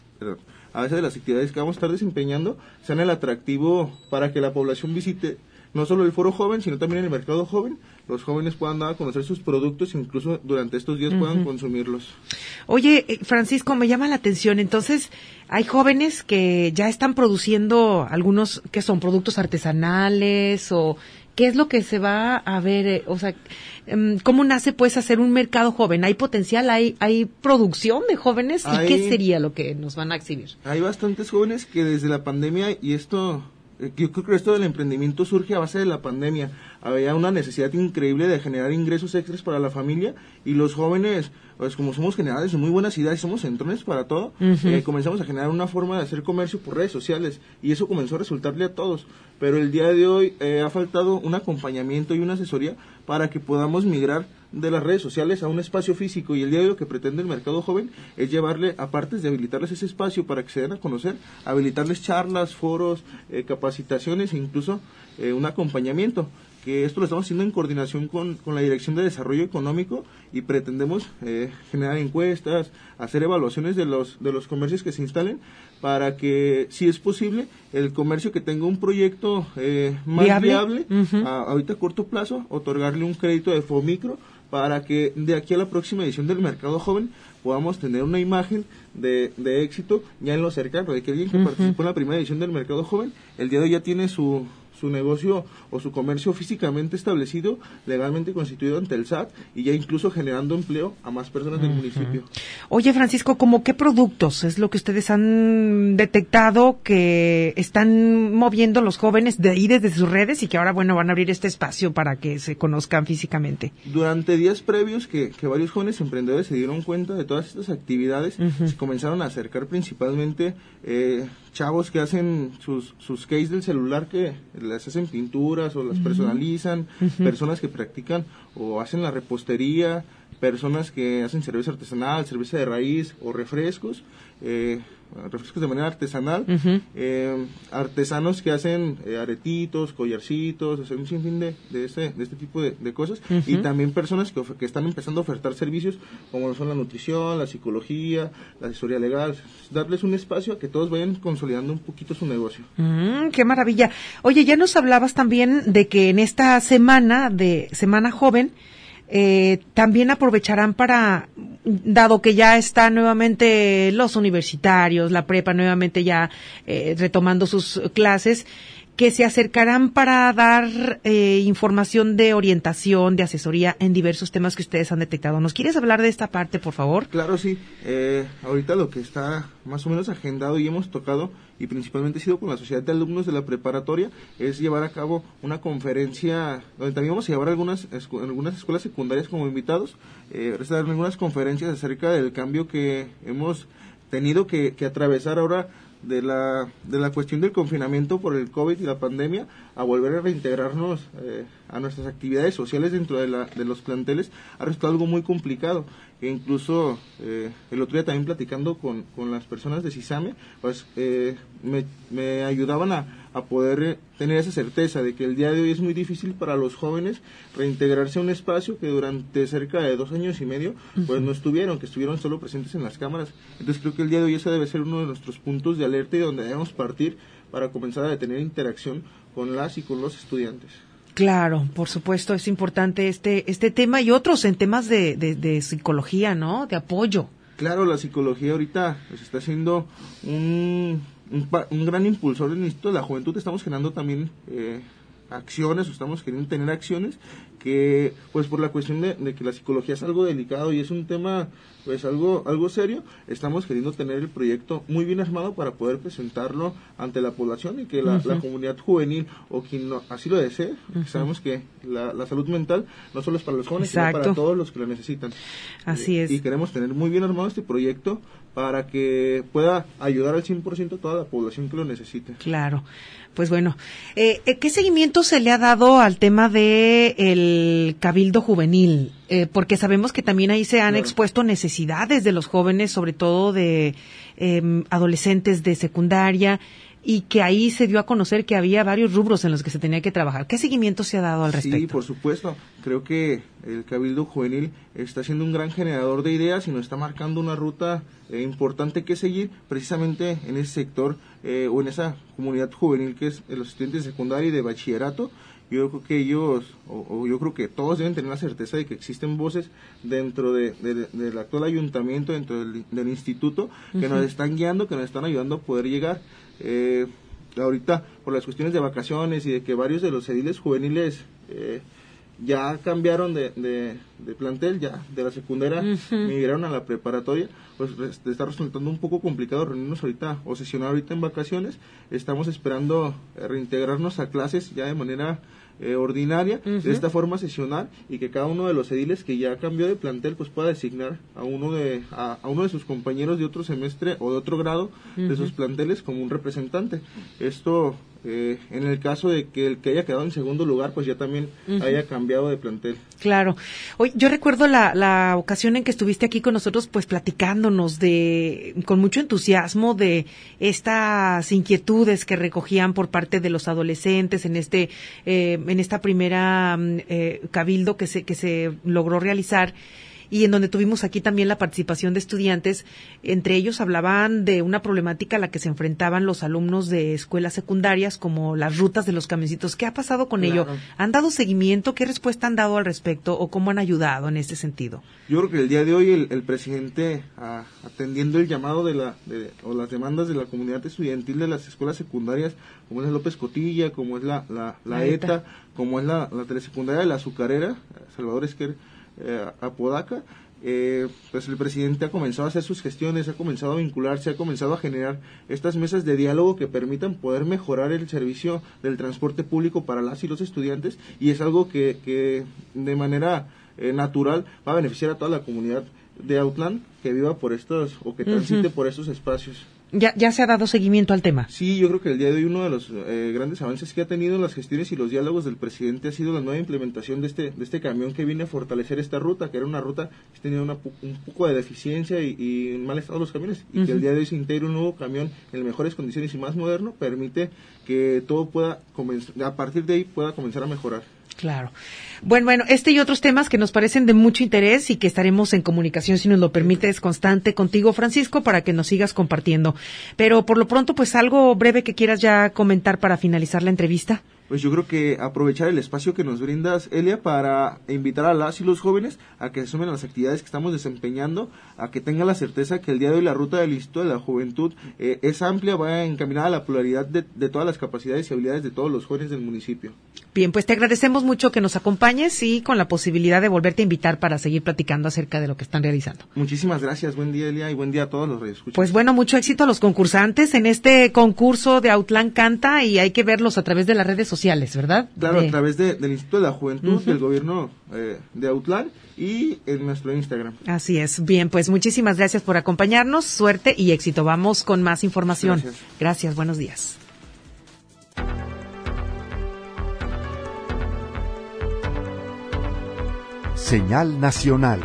a estar desempeñando, sean el atractivo para que la población visite no solo el Foro Joven, sino también el Mercado Joven. Los jóvenes puedan dar a conocer sus productos e incluso durante estos días puedan consumirlos. Oye, Francisco, me llama la atención. Entonces, hay jóvenes que ya están produciendo algunos que son productos artesanales, o ¿qué es lo que se va a ver? O sea, ¿cómo nace pues hacer un mercado joven? ¿Hay potencial? ¿Hay producción de jóvenes? ¿Y qué sería lo que nos van a exhibir? Hay bastantes jóvenes que desde la pandemia, y esto... Yo creo que esto del emprendimiento surge a base de la pandemia. Había una necesidad increíble de generar ingresos extras para la familia, y los jóvenes, pues como somos generadores de muy buenas ideas, somos centrones para todo, comenzamos a generar una forma de hacer comercio por redes sociales, y eso comenzó a resultarle a todos. Pero el día de hoy ha faltado un acompañamiento y una asesoría para que podamos migrar de las redes sociales a un espacio físico, y el día de hoy lo que pretende el Mercado Joven es llevarle, aparte de habilitarles ese espacio para que se den a conocer, habilitarles charlas, foros, capacitaciones e incluso un acompañamiento, que esto lo estamos haciendo en coordinación con la Dirección de Desarrollo Económico, y pretendemos generar encuestas, hacer evaluaciones de los comercios que se instalen, para que, si es posible, el comercio que tenga un proyecto más viable, ahorita a corto plazo, otorgarle un crédito de Fomicro, para que de aquí a la próxima edición del Mercado Joven podamos tener una imagen de éxito ya en lo cercano, de que alguien que participó en la primera edición del Mercado Joven, el día de hoy ya tiene su negocio o su comercio físicamente establecido, legalmente constituido ante el SAT, y ya incluso generando empleo a más personas del municipio. Oye, Francisco, ¿cómo qué productos es lo que ustedes han detectado que están moviendo los jóvenes de ahí desde sus redes, y que ahora, bueno, van a abrir este espacio para que se conozcan físicamente? Durante días previos que varios jóvenes emprendedores se dieron cuenta de todas estas actividades, se comenzaron a acercar principalmente chavos que hacen sus case del celular, que les hacen pinturas o las personalizan, personas que practican o hacen la repostería, personas que hacen cerveza artesanal, cerveza de raíz o refrescos de manera artesanal, artesanos que hacen aretitos, collarcitos, o sea, un sinfín de este tipo de cosas, y también personas que están empezando a ofertar servicios como son la nutrición, la psicología, la asesoría legal, darles un espacio a que todos vayan consolidando un poquito su negocio. ¡Qué maravilla! Oye, ya nos hablabas también de que en esta Semana Joven también aprovecharán para, dado que ya están nuevamente los universitarios, la prepa nuevamente ya retomando sus clases, que se acercarán para dar información de orientación, de asesoría en diversos temas que ustedes han detectado. ¿Nos quieres hablar de esta parte, por favor? Claro, sí. Ahorita lo que está más o menos agendado y hemos tocado, y principalmente ha sido con la Sociedad de Alumnos de la Preparatoria, es llevar a cabo una conferencia donde también vamos a llevar algunas escuelas secundarias como invitados, dar algunas conferencias acerca del cambio que hemos tenido que atravesar ahora de la cuestión del confinamiento por el COVID y la pandemia, a volver a reintegrarnos a nuestras actividades sociales dentro de los planteles. Ha resultado algo muy complicado, e incluso el otro día también platicando con las personas de CISAME, pues me ayudaban a poder tener esa certeza de que el día de hoy es muy difícil para los jóvenes reintegrarse a un espacio que durante cerca de 2 años y medio pues no estuvieron, que estuvieron solo presentes en las cámaras. Entonces creo que el día de hoy ese debe ser uno de nuestros puntos de alerta y donde debemos partir para comenzar a tener interacción con las y con los estudiantes. Claro, por supuesto, es importante este tema y otros en temas de psicología, ¿no? De apoyo. Claro, la psicología ahorita pues, está siendo un gran impulsor en esto de la juventud. Estamos generando también acciones, o estamos queriendo tener acciones que, pues por la cuestión de que la psicología es algo delicado y es un tema pues algo serio, estamos queriendo tener el proyecto muy bien armado para poder presentarlo ante la población y que la comunidad juvenil o quien así lo desee, sabemos que la salud mental no solo es para los jóvenes, sino para todos los que lo necesitan. Así es. Y queremos tener muy bien armado este proyecto para que pueda ayudar al 100% a toda la población que lo necesite. Claro. Pues bueno, ¿qué seguimiento se le ha dado al tema de el cabildo juvenil? Porque sabemos que también ahí se han expuesto necesidades de los jóvenes, sobre todo de adolescentes de secundaria, y que ahí se dio a conocer que había varios rubros en los que se tenía que trabajar. ¿Qué seguimiento se ha dado al respecto? Sí, por supuesto. Creo que el Cabildo Juvenil está siendo un gran generador de ideas y nos está marcando una ruta importante que seguir precisamente en ese sector o en esa comunidad juvenil que es los estudiantes de secundaria y de bachillerato. Yo creo que ellos, o yo creo que todos deben tener la certeza de que existen voces dentro del actual ayuntamiento, dentro del instituto, que nos están guiando, que nos están ayudando a poder llegar. Ahorita, por las cuestiones de vacaciones y de que varios de los ediles juveniles ya cambiaron de plantel, ya de la secundaria migraron a la preparatoria, pues está resultando un poco complicado reunirnos ahorita o sesionar ahorita en vacaciones. Estamos esperando reintegrarnos a clases ya de manera ordinaria, de esta forma sesionar, y que cada uno de los ediles que ya cambió de plantel pues pueda designar a uno de sus compañeros de otro semestre o de otro grado de sus planteles como un representante. Esto en el caso de que el que haya quedado en segundo lugar pues ya también haya cambiado de plantel. Claro. Hoy yo recuerdo la ocasión en que estuviste aquí con nosotros pues platicándonos con mucho entusiasmo de estas inquietudes que recogían por parte de los adolescentes en esta primera cabildo que se logró realizar, y en donde tuvimos aquí también la participación de estudiantes. Entre ellos hablaban de una problemática a la que se enfrentaban los alumnos de escuelas secundarias, como las rutas de los camioncitos. ¿Qué ha pasado con ello? ¿Han dado seguimiento? ¿Qué respuesta han dado al respecto? ¿O cómo han ayudado en este sentido? Yo creo que el día de hoy el presidente, atendiendo el llamado o las demandas de la comunidad estudiantil de las escuelas secundarias, como es López Cotilla, como es la ETA, como es la telesecundaria de la Azucarera, Salvador Esquer, Apodaca, pues el presidente ha comenzado a hacer sus gestiones, ha comenzado a vincularse, ha comenzado a generar estas mesas de diálogo que permitan poder mejorar el servicio del transporte público para las y los estudiantes, y es algo que de manera natural va a beneficiar a toda la comunidad de Autlán que viva por estos o que transite por estos espacios. ¿Ya se ha dado seguimiento al tema? Sí, yo creo que el día de hoy uno de los grandes avances que ha tenido las gestiones y los diálogos del presidente ha sido la nueva implementación de este camión que viene a fortalecer esta ruta, que era una ruta que tenía un poco de deficiencia y en mal estado los camiones, y que el día de hoy se integra un nuevo camión en mejores condiciones y más moderno, permite que todo pueda a partir de ahí pueda comenzar a mejorar. Claro. Bueno, este y otros temas que nos parecen de mucho interés y que estaremos en comunicación, si nos lo permites, constante contigo, Francisco, para que nos sigas compartiendo. Pero por lo pronto, pues algo breve que quieras ya comentar para finalizar la entrevista. Pues yo creo que aprovechar el espacio que nos brindas, Elia, para invitar a las y los jóvenes a que se sumen a las actividades que estamos desempeñando, a que tengan la certeza que el día de hoy la ruta del Instituto de la Juventud es amplia, va encaminada a la pluralidad de todas las capacidades y habilidades de todos los jóvenes del municipio. Bien, pues te agradecemos mucho que nos acompañes y con la posibilidad de volverte a invitar para seguir platicando acerca de lo que están realizando. Muchísimas gracias, buen día, Elia, y buen día a todos los radioescuchas. Pues bueno, mucho éxito a los concursantes en este concurso de Autlán Canta, y hay que verlos a través de las redes sociales, ¿verdad? Claro, a través del Instituto de la Juventud, del gobierno de Autlán, y en nuestro Instagram. Así es. Bien, pues muchísimas gracias por acompañarnos, suerte y éxito. Vamos con más información. Gracias, buenos días. Señal Nacional.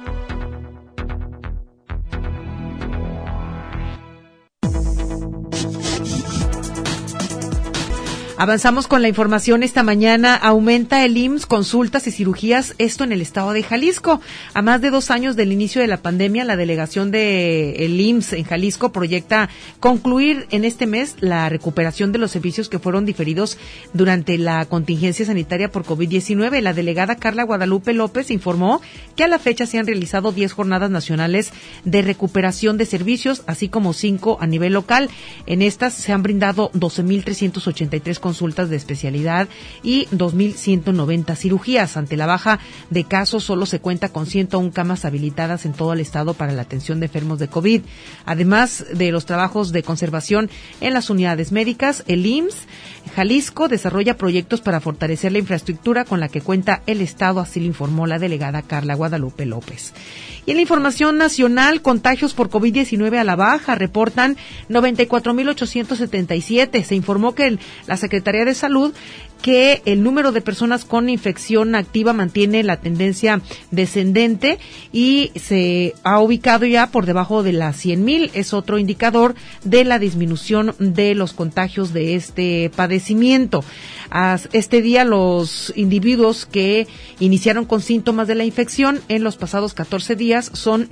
Avanzamos con la información esta mañana. Aumenta el IMSS consultas y cirugías, esto en el estado de Jalisco. A más de 2 años del inicio de la pandemia, la delegación del IMSS en Jalisco proyecta concluir en este mes la recuperación de los servicios que fueron diferidos durante la contingencia sanitaria por COVID-19. La delegada Carla Guadalupe López informó que a la fecha se han realizado 10 jornadas nacionales de recuperación de servicios, así como 5 a nivel local. En estas se han brindado 12,383 consultas de especialidad y 2.190 cirugías. Ante la baja de casos, solo se cuenta con 101 camas habilitadas en todo el estado para la atención de enfermos de COVID. Además de los trabajos de conservación en las unidades médicas, el IMSS Jalisco desarrolla proyectos para fortalecer la infraestructura con la que cuenta el estado, así lo informó la delegada Carla Guadalupe López. Y en la información nacional, contagios por COVID-19 a la baja, reportan 94.877. Se informó que la Secretaría de Salud que el número de personas con infección activa mantiene la tendencia descendente y se ha ubicado ya por debajo de las 100,000. Es otro indicador de la disminución de los contagios de este padecimiento. Este día, los individuos que iniciaron con síntomas de la infección en los pasados 14 días son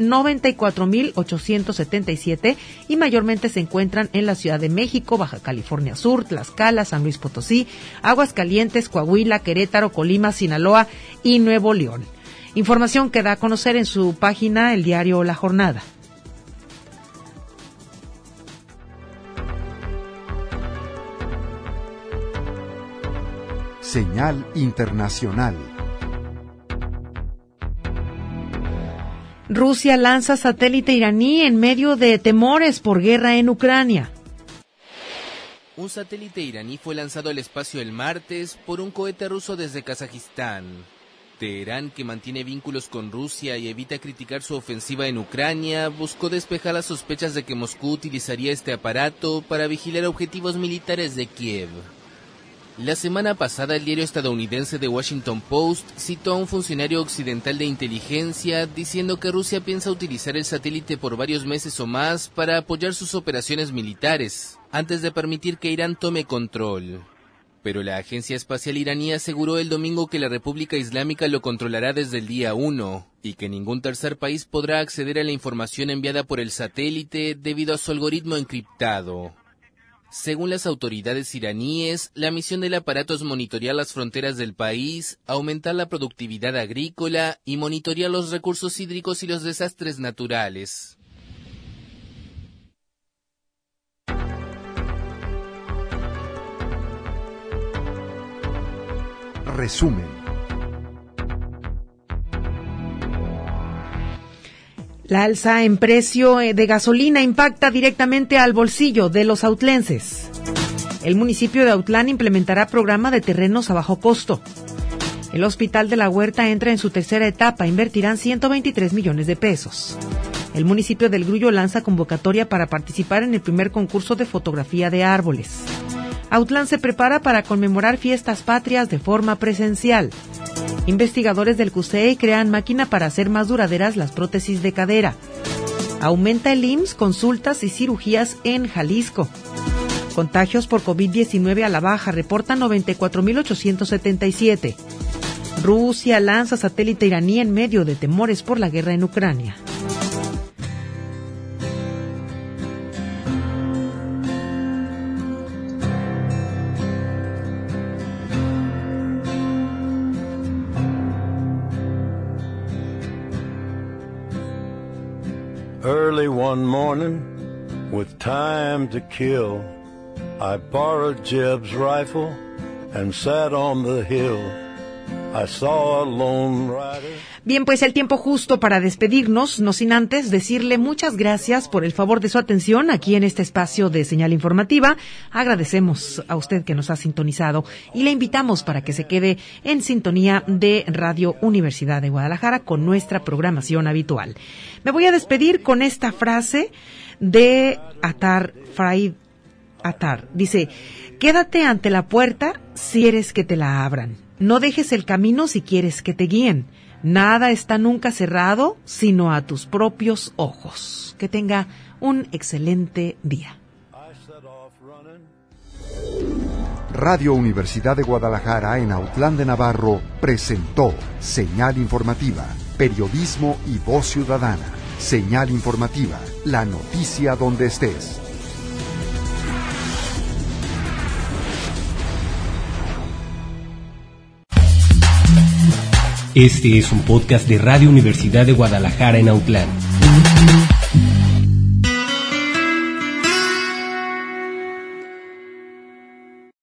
94.877 y mayormente se encuentran en la Ciudad de México, Baja California Sur, Tlaxcala, San Luis Potosí, Aguascalientes, Coahuila, Querétaro, Colima, Sinaloa y Nuevo León. Información que da a conocer en su página el diario La Jornada. Señal internacional. Rusia lanza satélite iraní en medio de temores por guerra en Ucrania. Un satélite iraní fue lanzado al espacio el martes por un cohete ruso desde Kazajistán. Teherán, que mantiene vínculos con Rusia y evita criticar su ofensiva en Ucrania, buscó despejar las sospechas de que Moscú utilizaría este aparato para vigilar objetivos militares de Kiev. La semana pasada, el diario estadounidense The Washington Post citó a un funcionario occidental de inteligencia diciendo que Rusia piensa utilizar el satélite por varios meses o más para apoyar sus operaciones militares, antes de permitir que Irán tome control. Pero la agencia espacial iraní aseguró el domingo que la República Islámica lo controlará desde el día 1 y que ningún tercer país podrá acceder a la información enviada por el satélite debido a su algoritmo encriptado. Según las autoridades iraníes, la misión del aparato es monitorear las fronteras del país, aumentar la productividad agrícola y monitorear los recursos hídricos y los desastres naturales. Resumen. La alza en precio de gasolina impacta directamente al bolsillo de los autlenses. El municipio de Autlán implementará programa de terrenos a bajo costo. El Hospital de la Huerta entra en su tercera etapa, invertirán 123 millones de pesos. El municipio del Grullo lanza convocatoria para participar en el primer concurso de fotografía de árboles. Autlán se prepara para conmemorar fiestas patrias de forma presencial. Investigadores del CUSEI crean máquina para hacer más duraderas las prótesis de cadera. Aumenta el IMSS consultas y cirugías en Jalisco. Contagios por COVID-19 a la baja, reportan 94.877. Rusia lanza satélite iraní en medio de temores por la guerra en Ucrania. Early one morning, with time to kill, I borrowed Jeb's rifle and sat on the hill. I saw a lone rider. Bien, pues el tiempo justo para despedirnos, no sin antes decirle muchas gracias por el favor de su atención aquí en este espacio de señal informativa. Agradecemos a usted que nos ha sintonizado y le invitamos para que se quede en sintonía de Radio Universidad de Guadalajara con nuestra programación habitual. Me voy a despedir con esta frase de Fray Attar. Dice, quédate ante la puerta si quieres que te la abran. No dejes el camino si quieres que te guíen. Nada está nunca cerrado, sino a tus propios ojos. Que tenga un excelente día. Radio Universidad de Guadalajara en Autlán de Navarro presentó Señal Informativa, Periodismo y Voz Ciudadana. Señal Informativa, la noticia donde estés. Este es un podcast de Radio Universidad de Guadalajara en Autlán.